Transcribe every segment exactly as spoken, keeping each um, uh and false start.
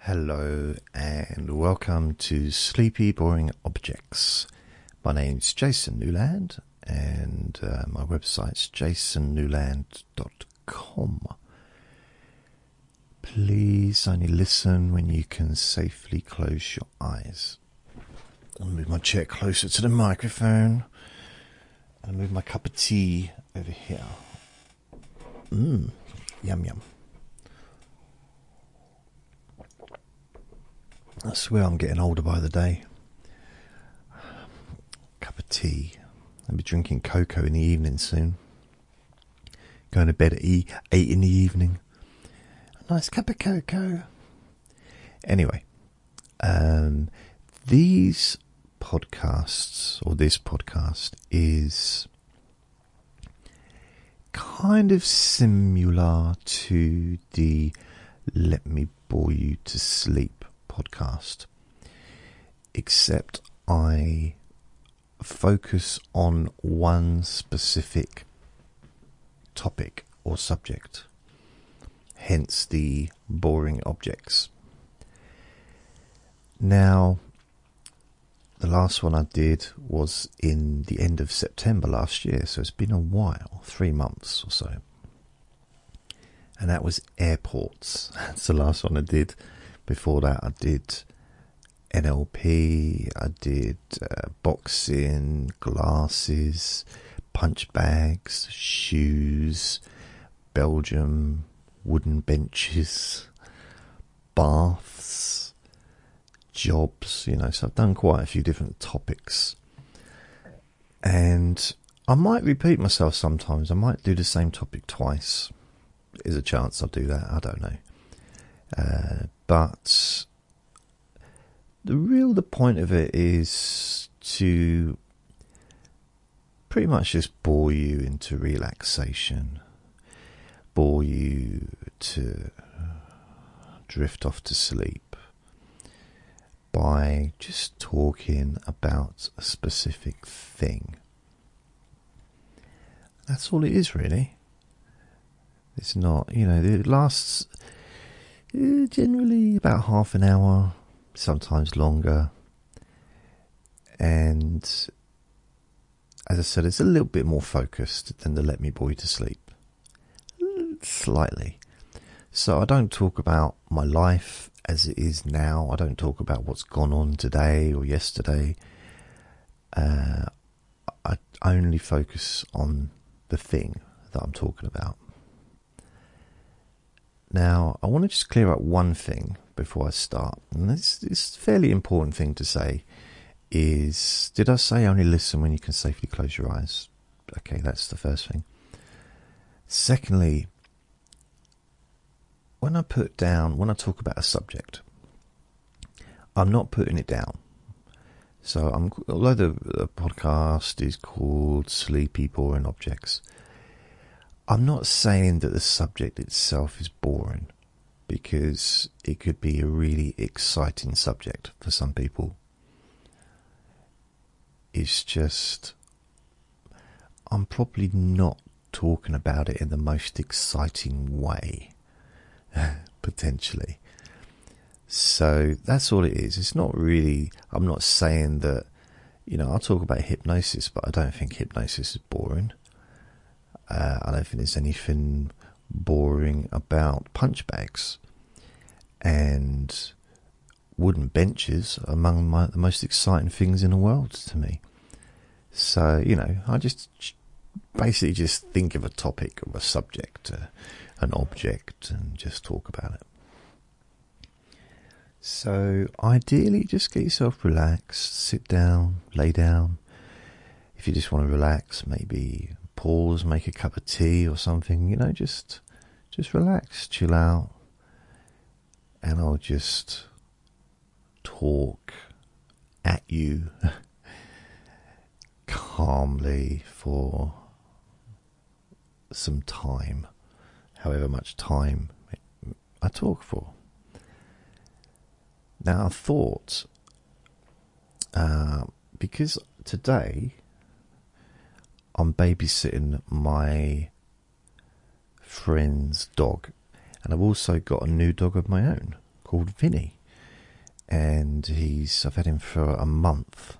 Hello and welcome to Sleepy Boring Objects. My name's Jason Newland and uh, my website's jason newland dot com. Please only listen when you can safely close your eyes. I'll move my chair closer to the microphone and move my cup of tea over here. Mmm, yum yum. I swear I'm getting older by the day. Cup of tea. I'll be drinking cocoa in the evening soon. Going to bed at e- eight in the evening. A nice cup of cocoa. Anyway, um, these podcasts, or this podcast, is kind of similar to the Let Me Bore You to Sleep podcast, except I focus on one specific topic or subject, hence the boring objects. Now, the last one I did was in the end of September last year, so it's been a while, three months or so, and that was airports. That's the last one I did. Before that, I did N L P, I did uh, boxing, glasses, punch bags, shoes, Belgium, wooden benches, baths, jobs, you know, so I've done quite a few different topics. And I might repeat myself sometimes, I might do the same topic twice. There's a chance I'll do that, I don't know. Uh, but the real the point of it is to pretty much just bore you into relaxation, bore you to drift off to sleep by just talking about a specific thing. That's all it is, really. It's not, you know, it lasts generally about half an hour, sometimes longer, and as I said, it's a little bit more focused than the Let Me Bore You to Sleep, slightly. So I don't talk about my life as it is now, I don't talk about what's gone on today or yesterday. uh, I only focus on the thing that I'm talking about. Now, I want to just clear up one thing before I start, and this, this fairly important thing to say is, did I say only listen when you can safely close your eyes? Okay, that's the first thing. Secondly, when I put down, when I talk about a subject, I'm not putting it down. So, I'm, although the, the podcast is called Sleepy Boring Objects, I'm not saying that the subject itself is boring, because it could be a really exciting subject for some people. It's just, I'm probably not talking about it in the most exciting way, potentially. So that's all it is. It's not really, I'm not saying that, you know, I'll talk about hypnosis, but I don't think hypnosis is boring. Uh, I don't think there's anything boring about punch bags and wooden benches are among my, the most exciting things in the world to me. So, you know, I just basically just think of a topic or a subject, uh, an object, and just talk about it. So, ideally, just get yourself relaxed, sit down, lay down. If you just want to relax, maybe pause, make a cup of tea or something, you know, just just relax, chill out, and I'll just talk at you calmly for some time, however much time I talk for. Now, I thought, uh, because today I'm babysitting my friend's dog, and I've also got a new dog of my own called Vinny, and he's I've had him for a month,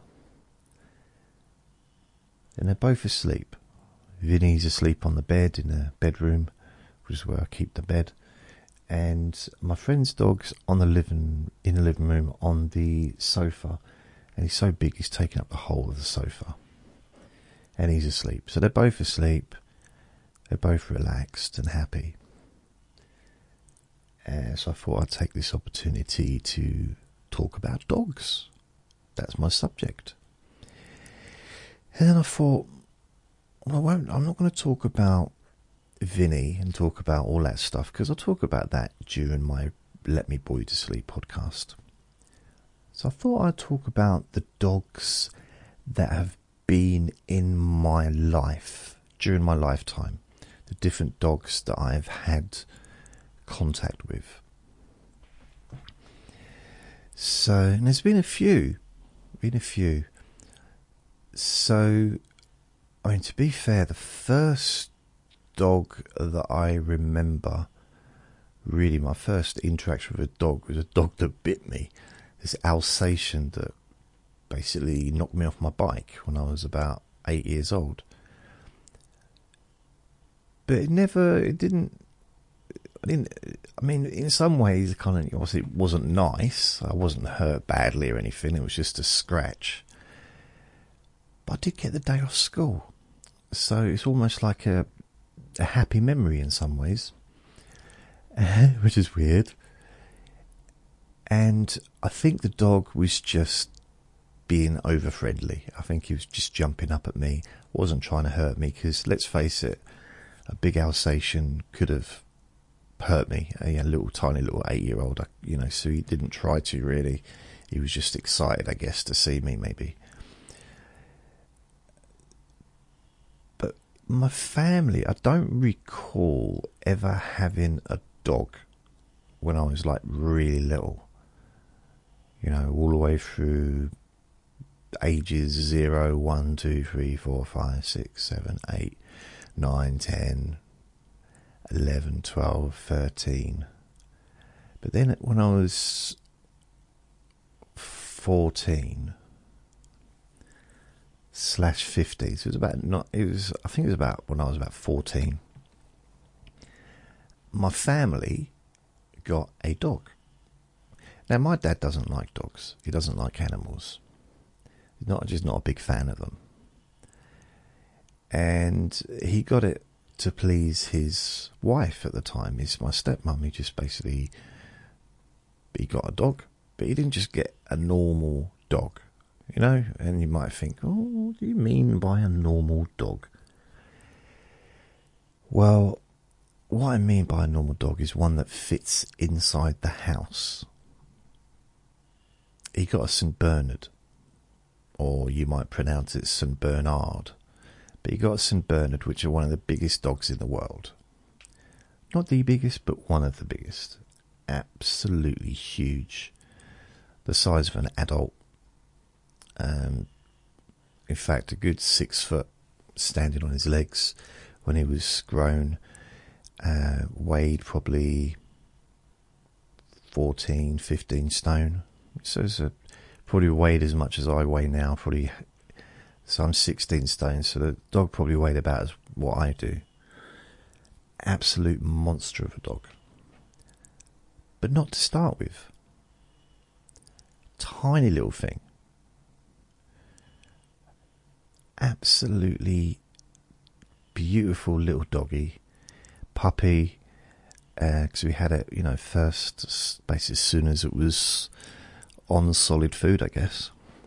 and they're both asleep. Vinny's asleep on the bed in the bedroom, which is where I keep the bed, and my friend's dog's on the living in the living room on the sofa, and he's so big he's taking up the whole of the sofa, and he's asleep. So they're both asleep. They're both relaxed and happy. And so I thought I'd take this opportunity to talk about dogs. That's my subject. And then I thought, well, I won't, I'm not going to talk about Vinny and talk about all that stuff, because I'll talk about that during my Let Me Bore You to Sleep podcast. So I thought I'd talk about the dogs that have been in my life during my lifetime, the different dogs that I've had contact with. So, and there's been a few, been a few. So, I mean, to be fair, the first dog that I remember, really my first interaction with a dog, was a dog that bit me. This Alsatian that basically knocked me off my bike when I was about eight years old. But it never, it didn't, I didn't, I mean, in some ways, kind of, obviously it wasn't nice. I wasn't hurt badly or anything. It was just a scratch. But I did get the day off school. So it's almost like a, a happy memory in some ways, which is weird. And I think the dog was just being over friendly. I think he was just jumping up at me, wasn't trying to hurt me, because let's face it, a big Alsatian could have hurt me. A, a little tiny little eight-year-old, you know, so he didn't try to really. He was just excited, I guess, to see me maybe. But my family, I don't recall ever having a dog when I was like really little. You know, all the way through ages zero, one, two, three, four, five, six, seven, eight, nine, ten, eleven, twelve, thirteen. But then when I was fourteen slash fifteen, so it was about not. It was I think it was about when I was about fourteen. My family got a dog. Now, my dad doesn't like dogs. He doesn't like animals. He's not just not a big fan of them. And he got it to please his wife at the time. He's my stepmom. He just basically, he got a dog, but he didn't just get a normal dog, you know. And you might think, oh, what do you mean by a normal dog? Well, what I mean by a normal dog is one that fits inside the house. He got a Saint Bernard, or you might pronounce it Saint Bernard, but he got a Saint Bernard, which are one of the biggest dogs in the world. Not the biggest, but one of the biggest. Absolutely huge. The size of an adult. Um, in fact, a good six foot, standing on his legs when he was grown. Uh, weighed probably fourteen, fifteen stone. So it's a, probably weighed as much as I weigh now. Probably, so I'm sixteen stone. So the dog probably weighed about as what I do. Absolute monster of a dog. But not to start with. Tiny little thing. Absolutely beautiful little doggy. Puppy. Because uh, we had it, you know, first, basically as soon as it was on solid food, I guess.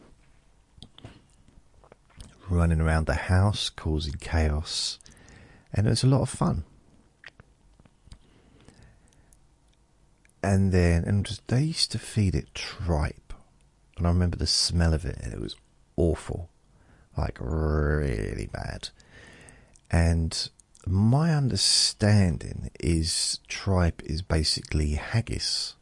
Running around the house, causing chaos. And it was a lot of fun. And then, and just, they used to feed it tripe. And I remember the smell of it, and it was awful. Like, really bad. And my understanding is tripe is basically haggis.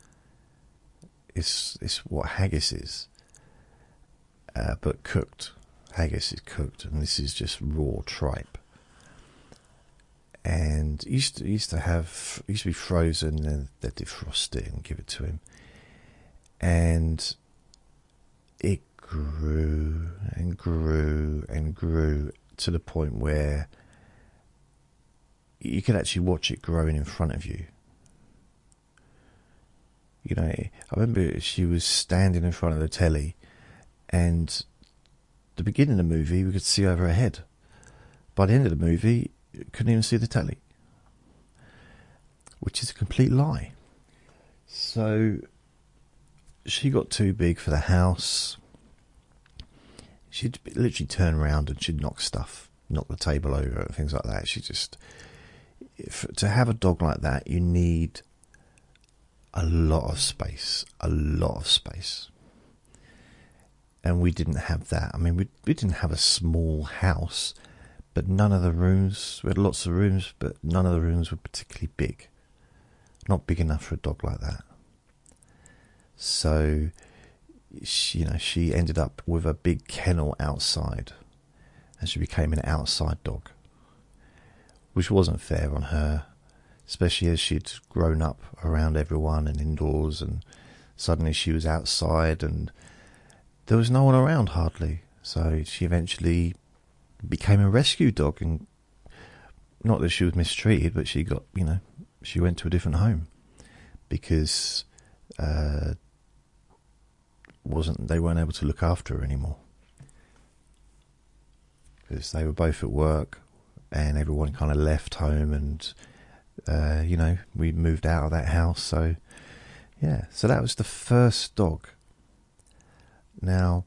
It's, it's what haggis is. Uh, but cooked. Haggis is cooked, and this is just raw tripe. And and he used to, he used to have it used to be frozen, and they'd defrost it and give it to him, and it grew and grew and grew to the point where you could actually watch it growing in front of you. You know, I remember she was standing in front of the telly, and the beginning of the movie we could see over her head. By the end of the movie, you couldn't even see the telly, which is a complete lie. So she got too big for the house. She'd literally turn around and she'd knock stuff, knock the table over and things like that. She just, if, to have a dog like that, you need a lot of space, a lot of space. And we didn't have that. I mean, we we didn't have a small house, but none of the rooms, we had lots of rooms, but none of the rooms were particularly big. Not big enough for a dog like that. So, she, you know, she ended up with a big kennel outside, and she became an outside dog, which wasn't fair on her, especially as she'd grown up around everyone and indoors, and suddenly she was outside and there was no one around hardly. So she eventually became a rescue dog, and not that she was mistreated, but she got, you know, she went to a different home because uh, wasn't they weren't able to look after her anymore, because they were both at work and everyone kind of left home, and uh, you know, we moved out of that house. So yeah, so that was the first dog. Now,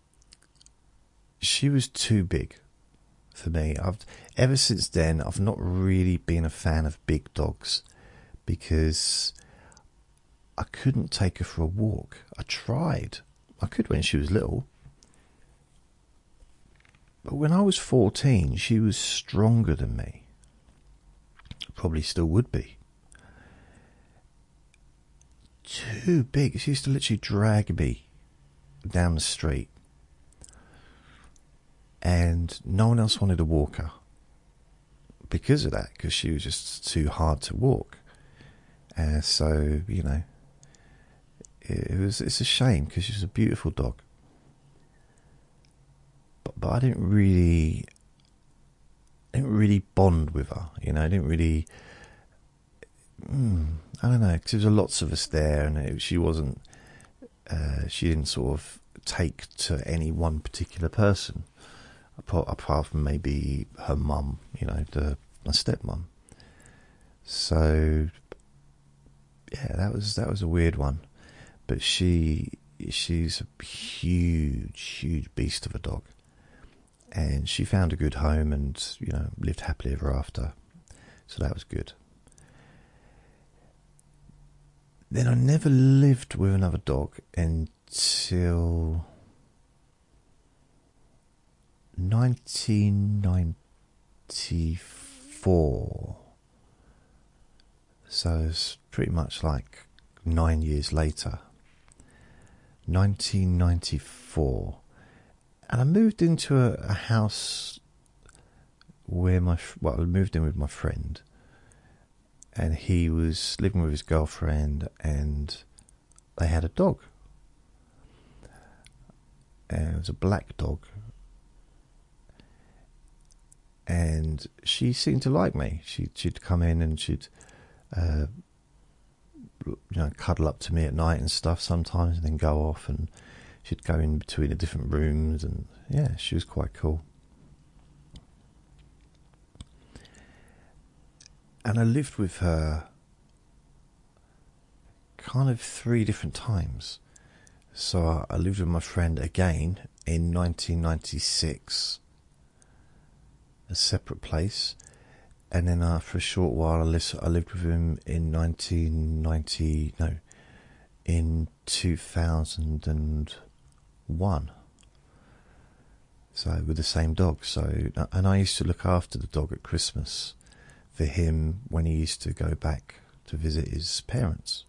she was too big for me. I've ever since then I've not really been a fan of big dogs, because I couldn't take her for a walk. I tried. I could when she was little. But when I was fourteen, she was stronger than me. Probably still would be. Too big. She used to literally drag me down the street, and no one else wanted to walk her because of that, because she was just too hard to walk. And uh, so, you know, it, it was it's a shame, because she was a beautiful dog, but but I didn't really I didn't really bond with her. You know, I didn't really mm, I don't know, because there was lots of us there, and it, she wasn't Uh, she didn't sort of take to any one particular person, apart, apart from maybe her mum, you know, the my stepmom. So yeah, that was that was a weird one. But she she's a huge, huge beast of a dog, and she found a good home, and you know, lived happily ever after. So that was good. Then I never lived with another dog until nineteen ninety-four. So it's pretty much like nine years later. nineteen ninety-four. And I moved into a, a house where my, well, I moved in with my friend. And he was living with his girlfriend, and they had a dog. And it was a black dog. And she seemed to like me. She, she'd come in and she'd, uh, you know, cuddle up to me at night and stuff sometimes, and then go off, and she'd go in between the different rooms, and yeah, she was quite cool. And I lived with her kind of three different times. So I lived with my friend again in nineteen ninety-six, a separate place. And then after a short while, I lived with him in nineteen ninety, no, in two thousand one. So with the same dog. So, and I used to look after the dog at Christmas for him when he used to go back to visit his parents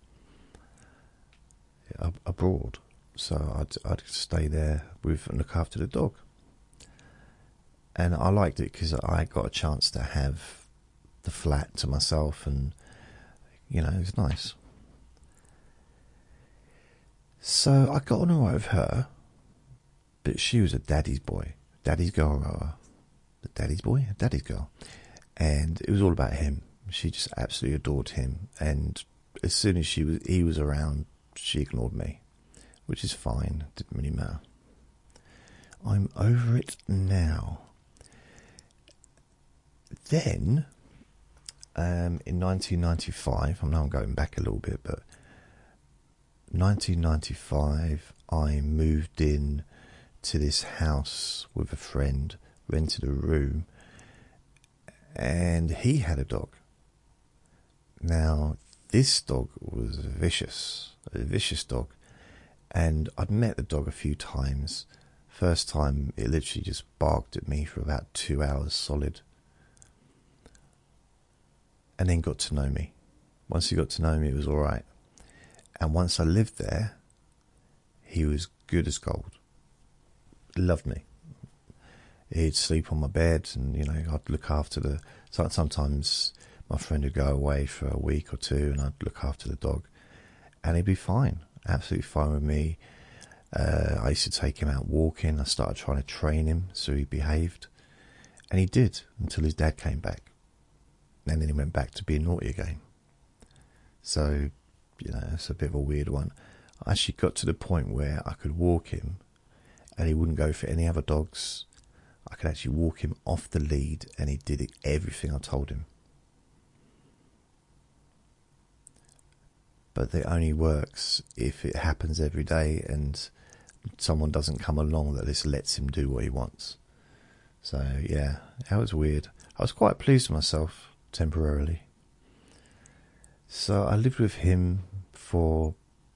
abroad. So I'd, I'd stay there with and look after the dog. And I liked it because I got a chance to have the flat to myself, and you know, it was nice. So I got on alright with her, but she was a daddy's boy, daddy's girl, rather. The daddy's boy, daddy's girl, and it was all about him. She just absolutely adored him, and as soon as she was, he was around, she ignored me, which is fine. Didn't really matter. I'm over it now. Then, um, in nineteen ninety-five, I know I'm going back a little bit, but nineteen ninety-five, I moved in to this house with a friend, rented a room, and he had a dog. Now, this dog was vicious, a vicious dog, and I'd met the dog a few times. First time, it literally just barked at me for about two hours solid, and then got to know me. Once he got to know me, it was all right. And once I lived there, he was good as gold. Loved me. He'd sleep on my bed, and you know, I'd look after the. Sometimes my friend would go away for a week or two, and I'd look after the dog, and he'd be fine, absolutely fine with me. Uh, I used to take him out walking. I started trying to train him so he behaved, and he did until his dad came back, and then he went back to being naughty again. So, you know, it's a bit of a weird one. I actually got to the point where I could walk him, and he wouldn't go for any other dogs. I could actually walk him off the lead, and he did everything I told him. But it only works if it happens every day and someone doesn't come along that just lets him do what he wants. So yeah, that was weird. I was quite pleased with myself temporarily. So I lived with him for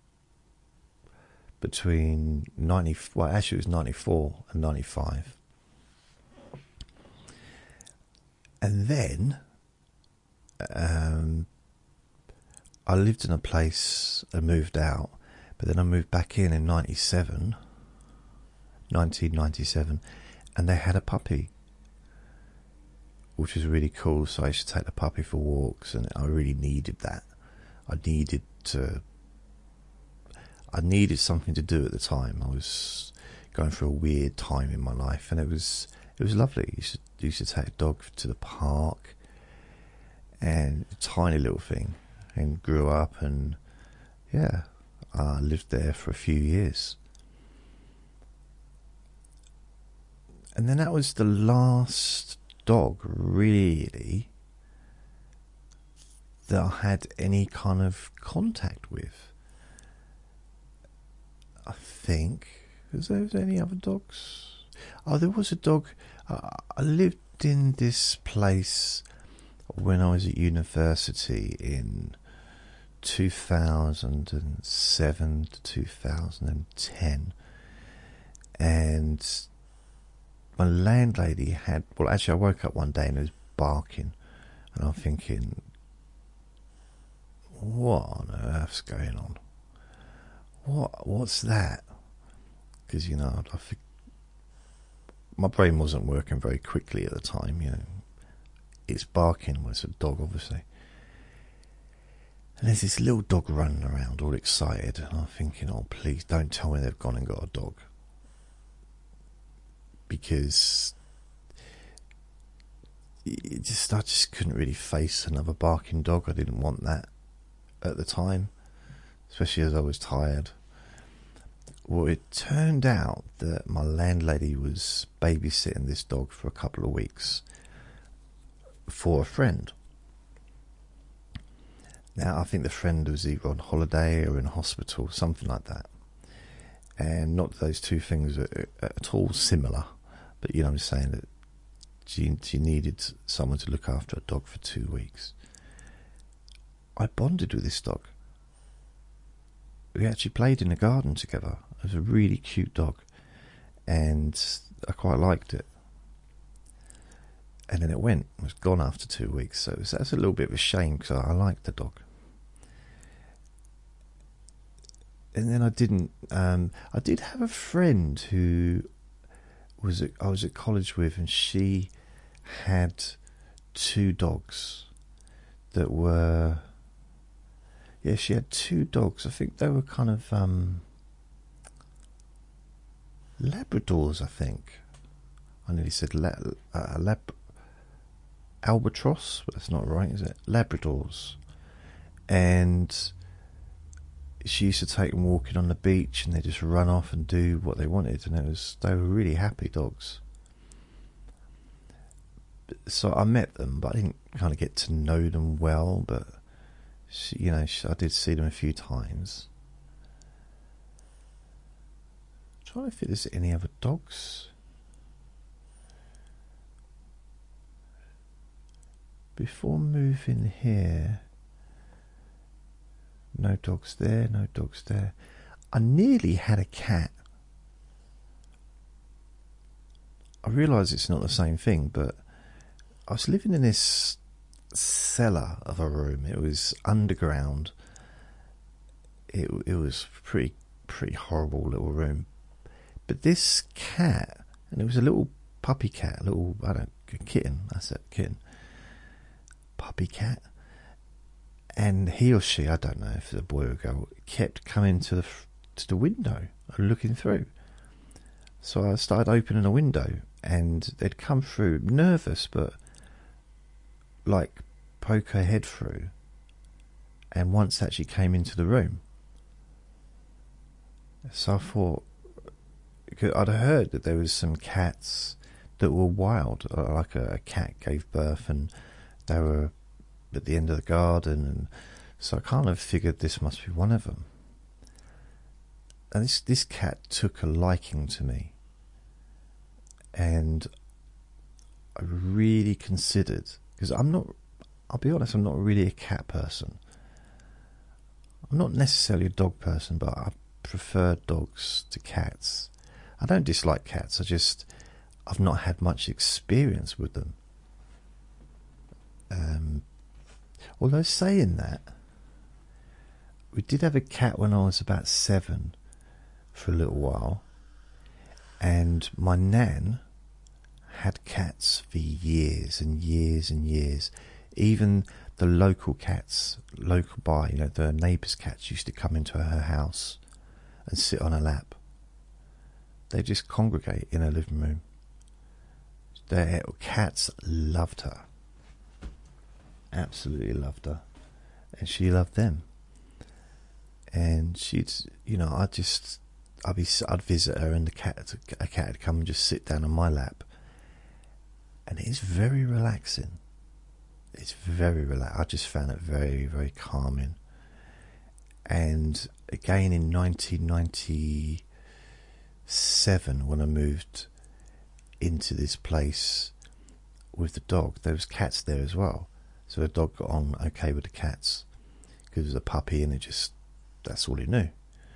between ninety, well actually it was ninety-four and ninety-five. And then um, I lived in a place and moved out, but then I moved back in in ninety-seven, nineteen ninety-seven, and they had a puppy, which was really cool. So I used to take the puppy for walks, and I really needed that. I needed to, I needed something to do at the time. I was going through a weird time in my life, and it was it was lovely. You used to, you used to take a dog to the park, and a tiny little thing, and grew up, and yeah, I lived there for a few years. And then that was the last dog, really, that I had any kind of contact with. I think. Was there any other dogs? Oh, there was a dog. Uh, I lived in this place when I was at university in two thousand seven to two thousand ten. And my landlady had, well, actually, I woke up one day and it was barking. And I'm thinking, what on earth's going on? What? What's that? Because, you know, I think my brain wasn't working very quickly at the time, you know. It's barking, well, it's a dog, obviously. And there's this little dog running around, all excited. And I'm thinking, oh, please don't tell me they've gone and got a dog. Because it just, I just couldn't really face another barking dog. I didn't want that at the time, especially as I was tired. Well, it turned out that my landlady was babysitting this dog for a couple of weeks for a friend. Now, I think the friend was either on holiday or in hospital, something like that. And not those two things are at all similar, but you know what I'm saying, that she, she needed someone to look after a dog for two weeks. I bonded with this dog. We actually played in the garden together. It was a really cute dog, and I quite liked it. And then it went. It was gone after two weeks, so that's a little bit of a shame because I, I liked the dog. And then I didn't. Um, I did have a friend who was at, I was at college with, and she had two dogs. that were, yeah, she had two dogs. I think they were kind of um, Labradors, I think. I nearly said la uh, lab albatross, but that's not right, is it? Labradors. And she used to take them walking on the beach, and they just run off and do what they wanted, and it was they were really happy dogs. So I met them, but I didn't kind of get to know them well. But she, you know, she, I did see them a few times. I'm trying to think, if there's any other dogs. Before moving here, no dogs there, no dogs there. I nearly had a cat. I realise it's not the same thing, but I was living in this cellar of a room. It was underground. It it was pretty pretty horrible little room. But this cat, and it was a little puppy cat, a little I don't a kitten. That's it, kitten. Puppy cat, and he or she, I don't know if it's a boy or a girl, kept coming to the to the window and looking through. So I started opening a window, and they'd come through, nervous, but like poke her head through, and once actually came into the room. So I thought, I'd heard that there was some cats that were wild, like a, a cat gave birth and they were at the end of the garden, and so I kind of figured this must be one of them. And this this cat took a liking to me, and I really considered, because I'm not, I'll be honest, I'm not really a cat person. I'm not necessarily a dog person, but I prefer dogs to cats. I don't dislike cats, I just, I've not had much experience with them. Um, although saying that, we did have a cat when I was about seven for a little while, and my nan had cats for years and years and years. Even the local cats, local by, you know, the neighbours' cats used to come into her house and sit on her lap. They just congregate in her living room. Their cats loved her. Absolutely loved her, and she loved them. And she'd, you know, I'd just, I'd be, I'd visit her, and the cat, a cat would come and just sit down on my lap, and it's very relaxing. It's very relaxed. I just found it very, very calming. And again, in nineteen ninety-seven, when I moved into this place with the dog, there was cats there as well. So the dog got on okay with the cats, because it was a puppy and it just, that's all it knew.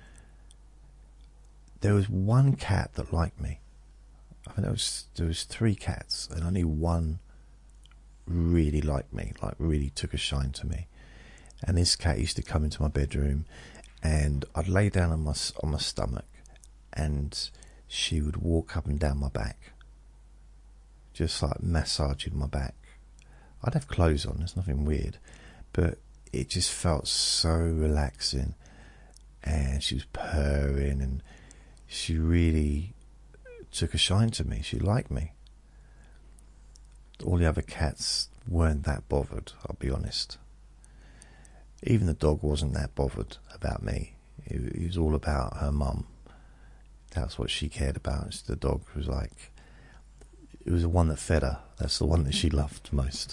There was one cat that liked me. I think there was, there was three cats, and only one really liked me, like really took a shine to me. And this cat used to come into my bedroom, and I'd lay down on my, on my stomach, and she would walk up and down my back, just like massaging my back. I'd have clothes on, there's nothing weird, but it just felt so relaxing. And she was purring, and she really took a shine to me. She liked me. All the other cats weren't that bothered, I'll be honest. Even the dog wasn't that bothered about me. It, it was all about her mum. That's what she cared about. The dog was like, it was the one that fed her. That's the one that she loved most.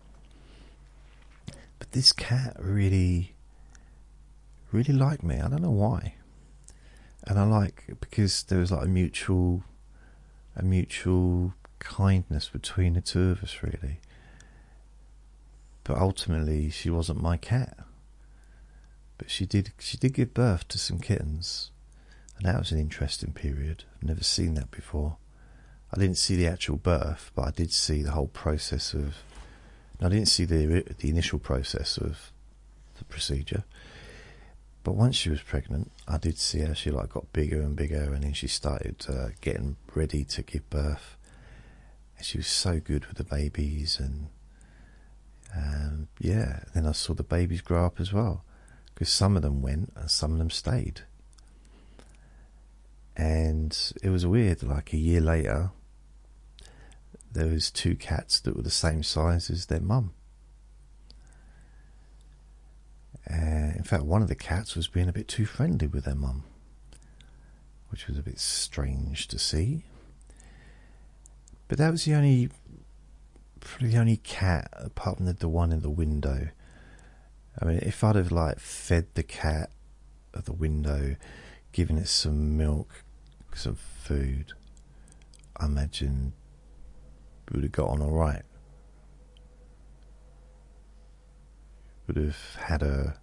But this cat really, really liked me. I don't know why. And I like, because there was like a mutual, a mutual kindness between the two of us, really. But ultimately, she wasn't my cat. But she did, she did give birth to some kittens, and that was an interesting period. I've never seen that before. I didn't see the actual birth, but I did see the whole process of. I didn't see the the initial process of the procedure, but once she was pregnant, I did see how she like got bigger and bigger, and then she started uh, getting ready to give birth. And she was so good with the babies, and Um, yeah, then I saw the babies grow up as well, because some of them went and some of them stayed. And it was weird, like a year later, there was two cats that were the same size as their mum. Uh, in fact, one of the cats was being a bit too friendly with their mum, which was a bit strange to see. But that was the only, the only cat, apart from the, the one in the window. I mean, if I'd have like fed the cat at the window, given it some milk, some food, I imagine we would have got on all right. Would have had a.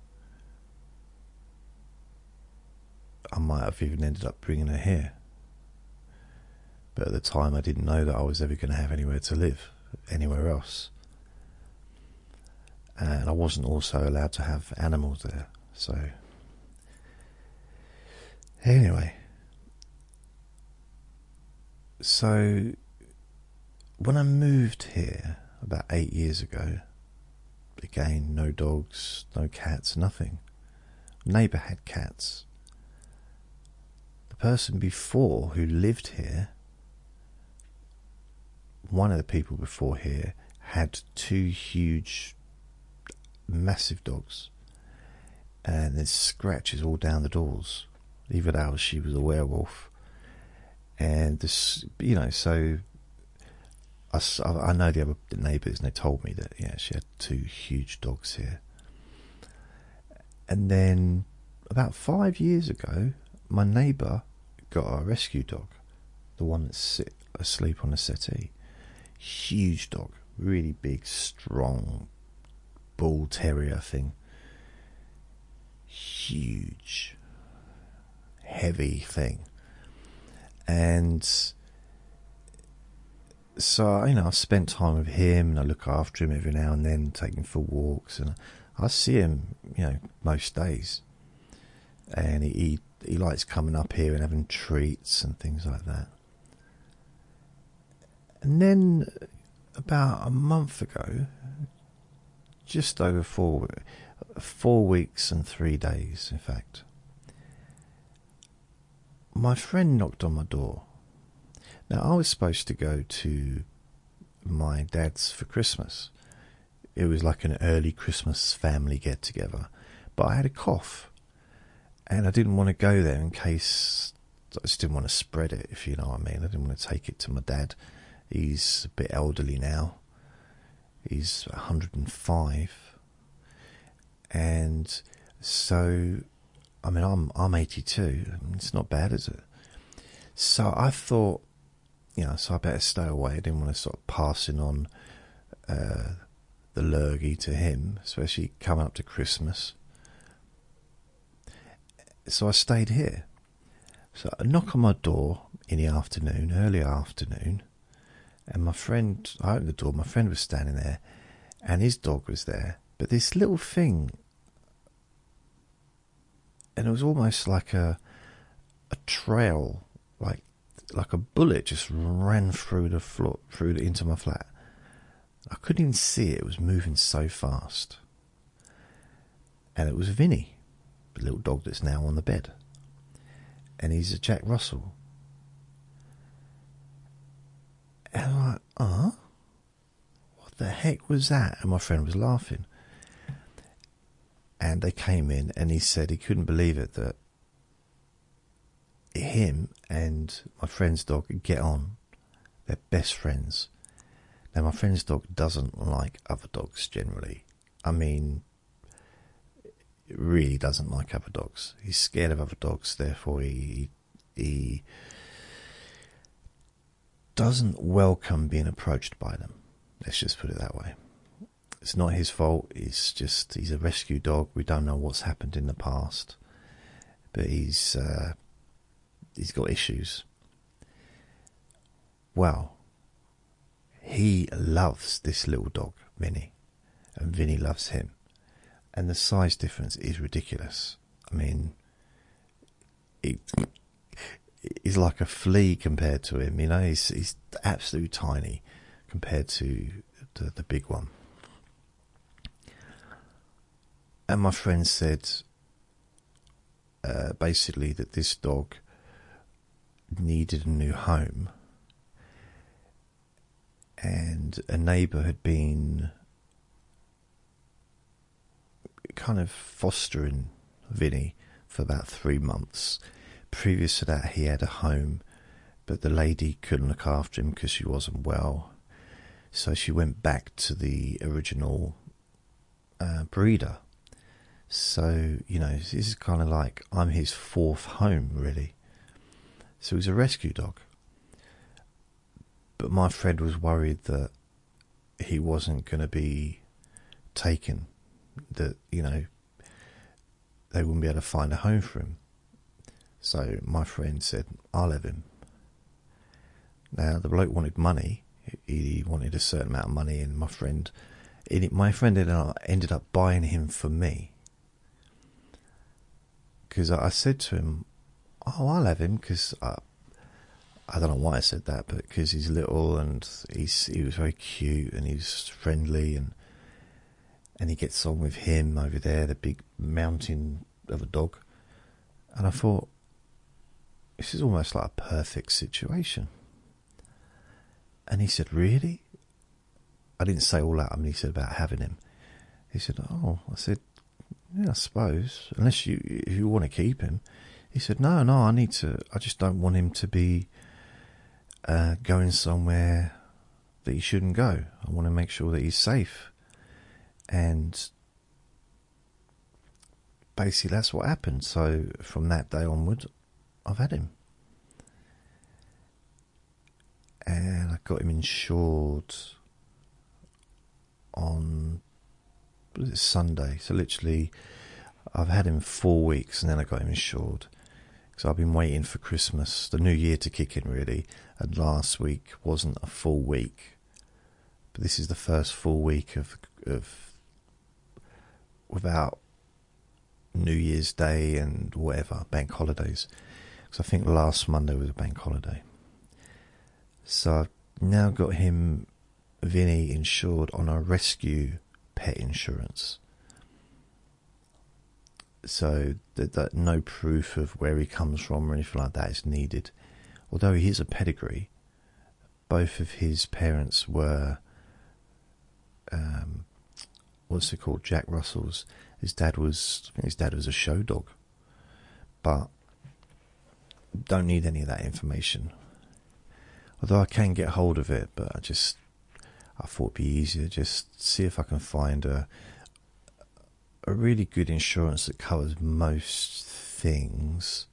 I might have even ended up bringing her here. But at the time, I didn't know that I was ever going to have anywhere to live, anywhere else. And I wasn't also allowed to have animals there. So, anyway. So, when I moved here about eight years ago, again, no dogs, no cats, nothing. Neighbour had cats. The person before who lived here, one of the people before here, had two huge, massive dogs. And there's scratches all down the doors. Even though she was a werewolf. And this, you know, so I, I know the other neighbours, and they told me that, yeah, she had two huge dogs here. And then about five years ago, my neighbour got a rescue dog, the one that's sit, asleep on a settee. Huge dog, really big, strong, bull terrier thing. Huge, heavy thing. And so, you know, I spent time with him, and I look after him every now and then, take him for walks, and I see him, you know, most days. And he, he, he likes coming up here and having treats and things like that. And then about a month ago, just over four, four weeks and three days, in fact, my friend knocked on my door. Now, I was supposed to go to my dad's for Christmas. It was like an early Christmas family get-together. But I had a cough, and I didn't want to go there in case... I just didn't want to spread it, if you know what I mean. I didn't want to take it to my dad. He's a bit elderly now. He's one hundred and five. And so... I mean, I'm I'm eighty-two. It's not bad, is it? So I thought, you know, so I better stay away. I didn't want to sort of passing on uh, the lurgy to him, especially coming up to Christmas. So I stayed here. So I knock on my door in the afternoon, early afternoon, and my friend, I opened the door, my friend was standing there, and his dog was there. But this little thing... And it was almost like a a trail, like like a bullet just ran through the floor, through the, into my flat. I couldn't even see it; it was moving so fast. And it was Vinny, the little dog that's now on the bed, and he's a Jack Russell. And I'm like, uh, what the heck was that? And my friend was laughing. And they came in, and he said he couldn't believe it, that him and my friend's dog get on. They're best friends. Now, my friend's dog doesn't like other dogs generally. I mean, really doesn't like other dogs. He's scared of other dogs, therefore he, he doesn't welcome being approached by them. Let's just put it that way. It's not his fault. It's just he's a rescue dog. We don't know what's happened in the past, but he's uh, he's got issues. Well, he loves this little dog, Vinny, and Vinny loves him, and the size difference is ridiculous. I mean, it, he's like a flea compared to him. You know, he's he's absolutely tiny compared to the, the big one. and my friend said uh, basically that this dog needed a new home, and a neighbour had been kind of fostering Vinny for about three months. Previous to that, he had a home, but the lady couldn't look after him because she wasn't well. So she went back to the original uh, breeder. So, you know, this is kind of like I'm his fourth home, really. So he was a rescue dog. But my friend was worried that he wasn't going to be taken, that, you know, they wouldn't be able to find a home for him. So my friend said, I'll have him. Now, the bloke wanted money. He wanted a certain amount of money, and my friend, my friend ended up, ended up buying him for me. Because I said to him, oh, I'll have him, because I, I don't know why I said that, but because he's little and he's he was very cute and he's friendly, and and he gets on with him over there, the big mountain of a dog. And I thought, this is almost like a perfect situation. And he said, really? I didn't say all that. I mean, he said about having him. He said, oh, I said, yeah, I suppose, unless you if you want to keep him. He said, no, no, I need to, I just don't want him to be uh, going somewhere that he shouldn't go. I want to make sure that he's safe. And basically that's what happened. So from that day onward, I've had him. And I got him insured on was it Sunday. So literally, I've had him four weeks, and then I got him insured. Because I've been waiting for Christmas, the New Year to kick in, really. And last week wasn't a full week, but this is the first full week of of without New Year's Day and whatever bank holidays. Because I think last Monday was a bank holiday. So I've now got him, Vinny, insured on a rescue pet insurance. So that, that no proof of where he comes from or anything like that is needed. Although he is a pedigree, both of his parents were, um, what's it called, Jack Russells. His dad was, I think his dad was a show dog. But don't need any of that information. Although I can get hold of it, but I just, I thought it'd be easier just see if I can find a a really good insurance that covers most things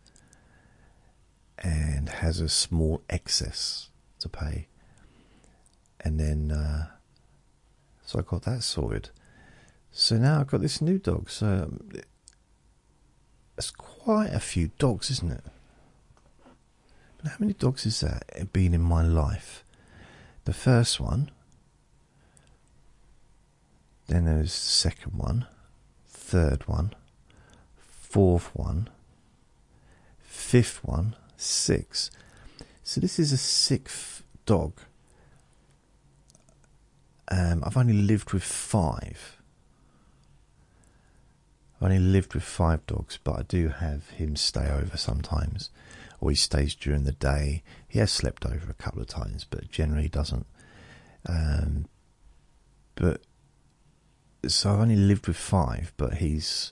and has a small excess to pay. And then, uh, so I got that sorted. So now I've got this new dog. So it's quite a few dogs, isn't it? But how many dogs is that been in my life? The first one, then there's the second one, third one, fourth one, fifth one, sixth. So this is a sixth dog. Um, I've only lived with five. I've only lived with five dogs, but I do have him stay over sometimes. Or he stays during the day. He has slept over a couple of times, but generally doesn't. Um, but so I've only lived with five, but he's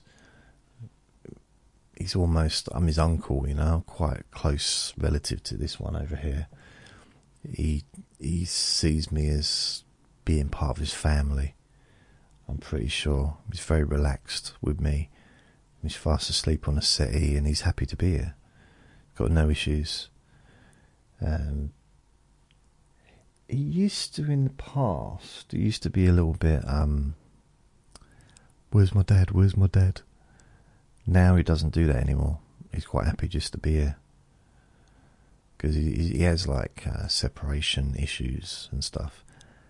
he's almost, I'm his uncle, you know, quite close relative to this one over here. He he sees me as being part of his family. I'm pretty sure he's very relaxed with me. He's fast asleep on a settee, and he's happy to be here. Got no issues. Um, he used to, in the past, he used to be a little bit, um, where's my dad, where's my dad? Now he doesn't do that anymore. He's quite happy just to be here. Because he, he has like uh, separation issues and stuff.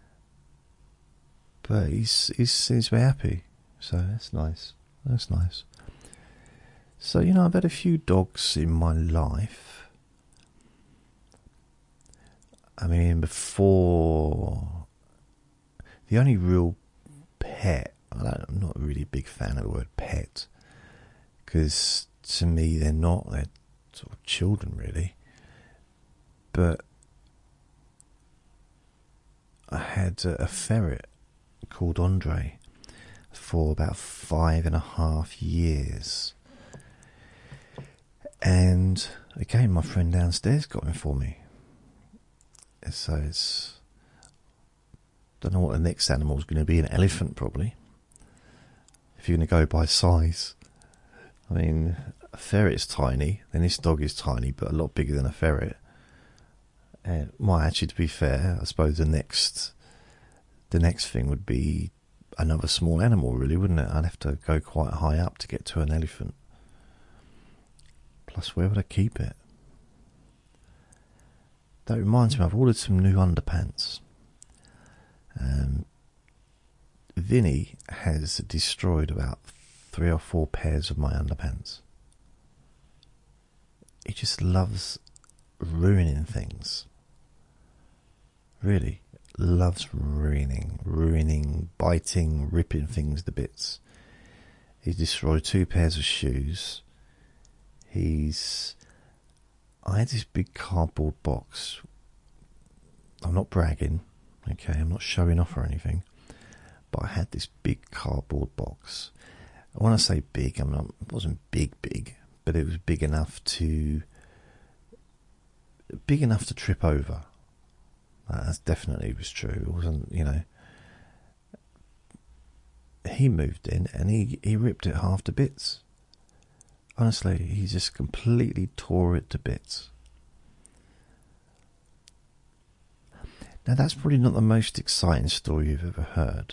But he's, he seems to be happy. So that's nice. That's nice. So, you know, I've had a few dogs in my life. I mean, before, the only real pet I don't, I'm not really a big fan of the word pet, because to me they're not, they're sort of children really. But I had a, a ferret called Andre for about five and a half years. And again, my friend downstairs got him for me. So it's, don't know what the next animal is going to be. An elephant, probably. If you're going to go by size. I mean, a ferret's tiny, then this dog is tiny, but a lot bigger than a ferret. And well, actually, to be fair, I suppose the next, the next thing would be another small animal, really, wouldn't it? I'd have to go quite high up to get to an elephant. Plus, where would I keep it? That reminds me, I've ordered some new underpants. Um, Vinny has destroyed about three or four pairs of my underpants. He just loves ruining things. Really loves ruining, ruining, biting, ripping things to bits. He's destroyed two pairs of shoes. He's... I had this big cardboard box. I'm not bragging, okay, I'm not showing off or anything, but I had this big cardboard box. When I say big, I'm not, it wasn't big, big, but it was big enough to, big enough to trip over. That definitely was true. It wasn't, you know. He moved in and he, he ripped it half to bits. Honestly, he just completely tore it to bits. Now, that's probably not the most exciting story you've ever heard.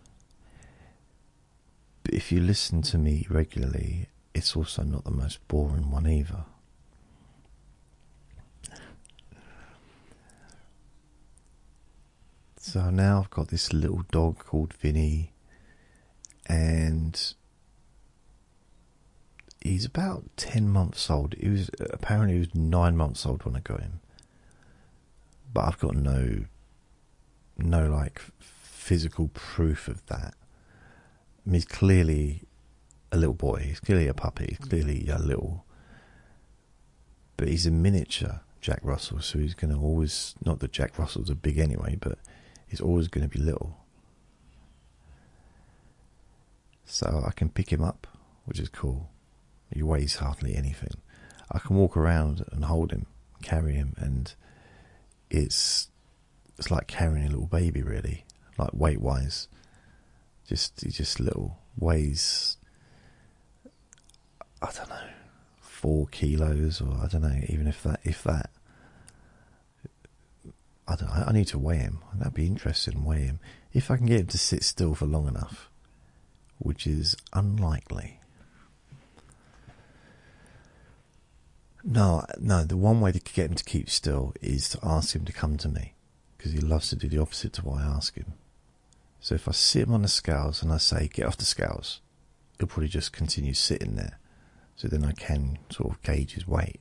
But if you listen to me regularly, it's also not the most boring one either. So now I've got this little dog called Vinny, and he's about ten months old. He was apparently he was nine months old when I got him, but I've got no, no like physical proof of that. I mean, he's clearly a little boy. He's clearly a puppy. He's clearly a little, but he's a miniature Jack Russell. So he's going to always, not that Jack Russells are big anyway, but he's always going to be little. So I can pick him up, which is cool. He weighs hardly anything. I can walk around and hold him, carry him, and it's it's like carrying a little baby, really, like weight-wise. Just he's just little, weighs, I don't know, four kilos, or I don't know, even if that, if that. I don't know. I need to weigh him. That'd be interesting. Weigh him if I can get him to sit still for long enough, which is unlikely. No, no, the one way to get him to keep still is to ask him to come to me, because he loves to do the opposite to what I ask him. So if I sit him on the scales and I say, get off the scales, he'll probably just continue sitting there. So then I can sort of gauge his weight.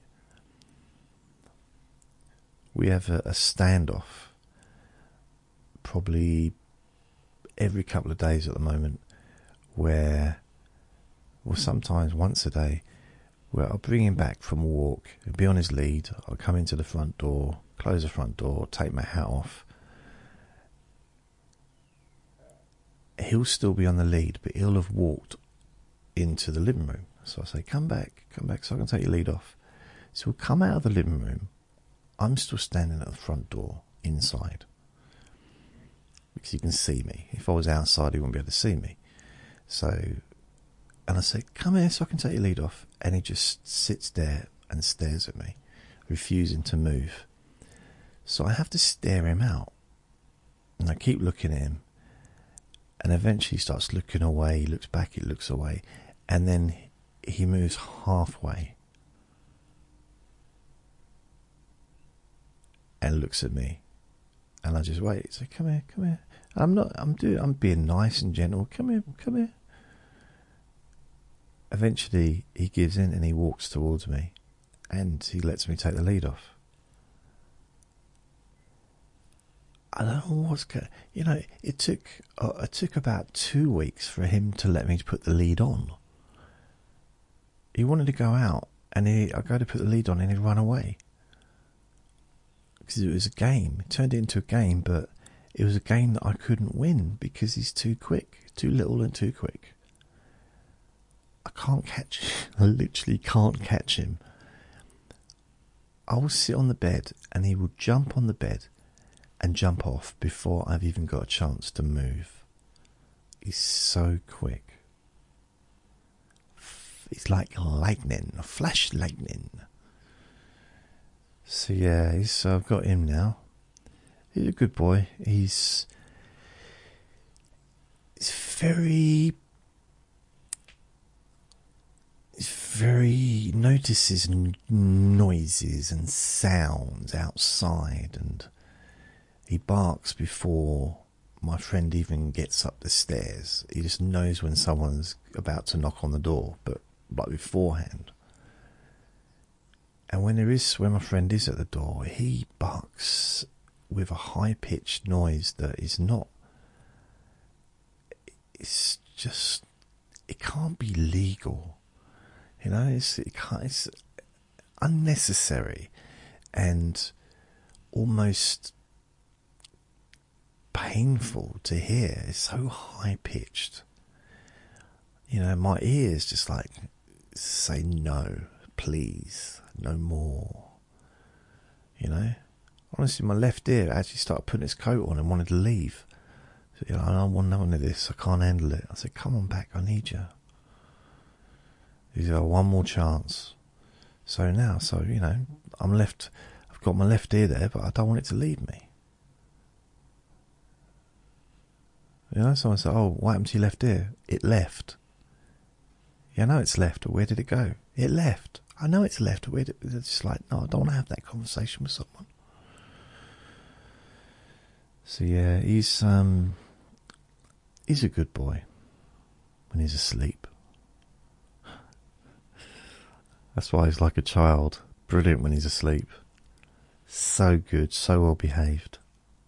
We have a, a standoff probably every couple of days at the moment, where, well, sometimes once a day, where I'll bring him back from a walk, he'll be on his lead, I'll come into the front door, close the front door, take my hat off. He'll still be on the lead, but he'll have walked into the living room. So I say, come back, come back so I can take your lead off. So he'll come out of the living room. I'm still standing at the front door, inside, because he can see me. If I was outside, he wouldn't be able to see me. So, and I say, come here so I can take your lead off. And he just sits there and stares at me, refusing to move. So I have to stare him out. And I keep looking at him. And eventually he starts looking away. He looks back, he looks away. And then he moves halfway and looks at me. And I just wait. So come here, come here. I'm not, I'm doing, I'm being nice and gentle. Come here, come here. Eventually he gives in and he walks towards me, and he lets me take the lead off. I don't know what's going. You know, it took uh, it took about two weeks for him to let me put the lead on. He wanted to go out, and he, I go to put the lead on, and he'd run away because it was a game. It turned it into a game, but it was a game that I couldn't win because he's too quick, too little, and too quick. I can't catch him. I literally can't catch him. I will sit on the bed, and he will jump on the bed and jump off before I've even got a chance to move. He's so quick. He's like lightning, flash lightning. So yeah, he's, so I've got him now. He's a good boy. He's, he's very, he's very, notices noises and sounds outside, and he barks before my friend even gets up the stairs. He just knows when someone's about to knock on the door, but but beforehand. And when there is, when my friend is at the door, he barks with a high-pitched noise that is not. It's just, it can't be legal, you know. It's it can't. It's unnecessary and almost painful to hear. It's so high pitched. You know, my ears just like say no, please, no more. You know, honestly, my left ear actually started putting its coat on and wanted to leave. So, you know, I don't want none of this. I can't handle it. I said, "Come on back. I need you." He said, "Oh, one more chance." So now, so you know, I'm left. I've got my left ear there, but I don't want it to leave me. You know, someone said, "Oh, what happened to your left ear?" It left. Yeah, I know it's left, but where did it go? It left. I know it's left, but where did it? It's just like, no, I don't want to have that conversation with someone. So yeah, he's um, he's a good boy when he's asleep. That's why he's like a child. Brilliant when he's asleep. So good, so well behaved.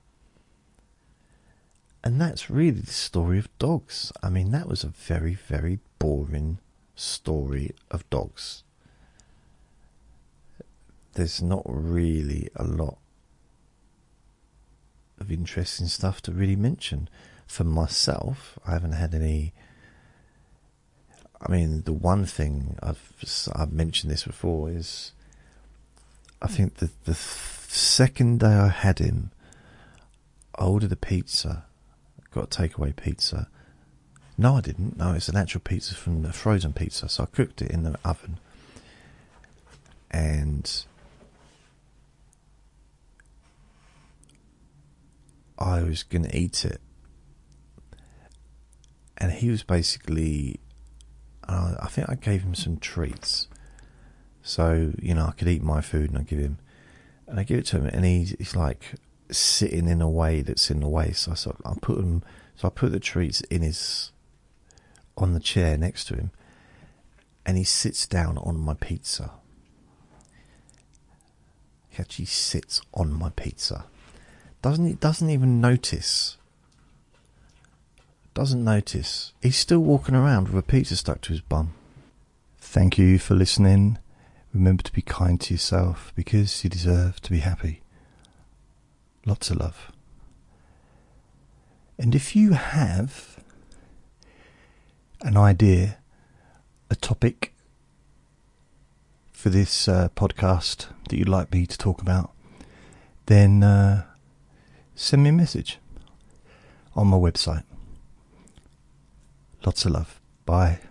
And that's really the story of dogs. I mean, that was a very, very boring story of dogs. There's not really a lot of interesting stuff to really mention. For myself, I haven't had any. I mean, the one thing I've I've mentioned this before is, I think the the second day I had him, I ordered a pizza. Got a takeaway pizza. No, I didn't. No, it's an actual pizza from the frozen pizza. So I cooked it in the oven, and I was going to eat it. And he was basically, uh, I think I gave him some treats. So, you know, I could eat my food and I give him, and I give it to him, and he's, he's like sitting in a way that's in the way. So I sort of, I put him, so I put the treats in his, on the chair next to him, and he sits down on my pizza. He actually sits on my pizza. Doesn't he? Doesn't even notice. Doesn't notice. He's still walking around with a pizza stuck to his bum. Thank you for listening. Remember to be kind to yourself, because you deserve to be happy. Lots of love. And if you have an idea, a topic for this uh, podcast that you'd like me to talk about, then uh, send me a message on my website. Lots of love. Bye.